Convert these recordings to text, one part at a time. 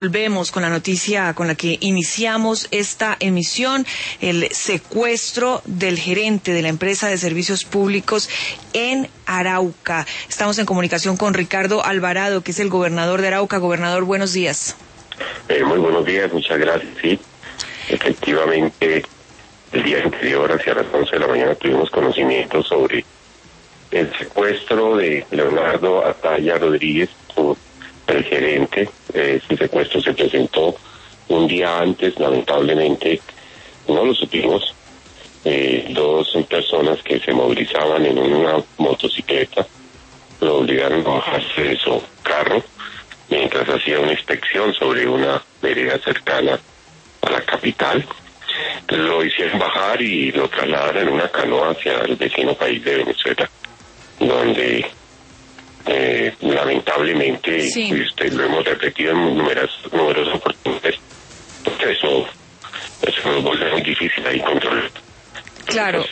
Volvemos con la noticia con la que iniciamos esta emisión, el secuestro del gerente de la empresa de servicios públicos en Arauca. Estamos en comunicación con Ricardo Alvarado, que es el gobernador de Arauca. Gobernador, buenos días. Muy buenos días, muchas gracias. Sí, efectivamente, el día anterior, hacia las 11 de la mañana, tuvimos conocimiento sobre el secuestro de Leonardo Ataya Rodríguez, el gerente. Su secuestro se presentó un día antes, lamentablemente no lo supimos. Dos personas que se movilizaban en una motocicleta lo obligaron a bajarse de su carro mientras hacía una inspección sobre una vereda cercana a la capital. Lo hicieron bajar y lo trasladaron en una canoa hacia el vecino país de Venezuela, donde lamentablemente, sí, lo hemos repetido en numerosas oportunidades, porque eso nos vuelve muy difícil ahí controlar. Claro,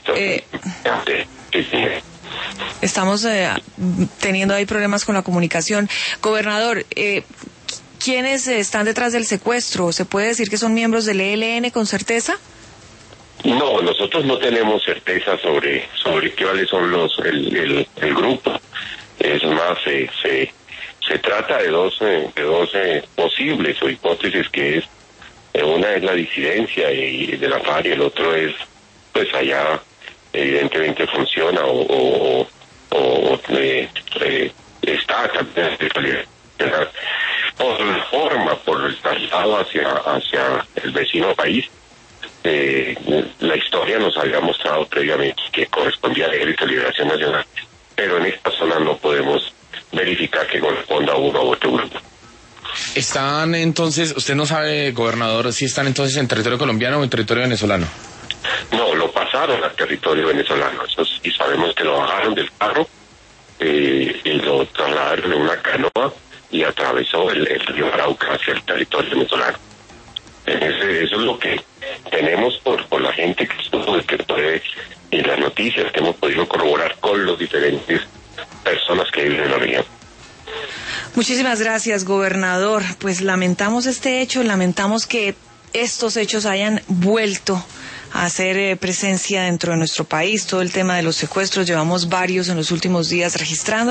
estamos teniendo ahí problemas con la comunicación. Gobernador, ¿quiénes están detrás del secuestro? ¿Se puede decir que son miembros del ELN con certeza? No, nosotros no tenemos certeza sobre cuáles son el grupo. Es más, se trata de dos posibles o hipótesis, que es una es la disidencia de la FARC y el otro es, pues allá evidentemente funciona o está también por la forma, por el traslado hacia el vecino país. La historia nos había mostrado previamente que correspondía a Ejército de Liberación Nacional, pero en esta zona no podemos verificar que corresponda a uno u otro grupo. ¿Están entonces, usted no sabe, gobernador, si están entonces en territorio colombiano o en territorio venezolano? No, lo pasaron al territorio venezolano, eso sí, sabemos que lo bajaron del carro y lo trasladaron en una canoa y atravesó el río Arauca hacia el territorio venezolano. Eso es lo que tenemos por la gente que estuvo, que puede, y las noticias que hemos podido corroborar con los diferentes personas que viven en la región. Muchísimas gracias, gobernador. Pues lamentamos este hecho, lamentamos que estos hechos hayan vuelto a hacer presencia dentro de nuestro país. Todo el tema de los secuestros, llevamos varios en los últimos días registrando.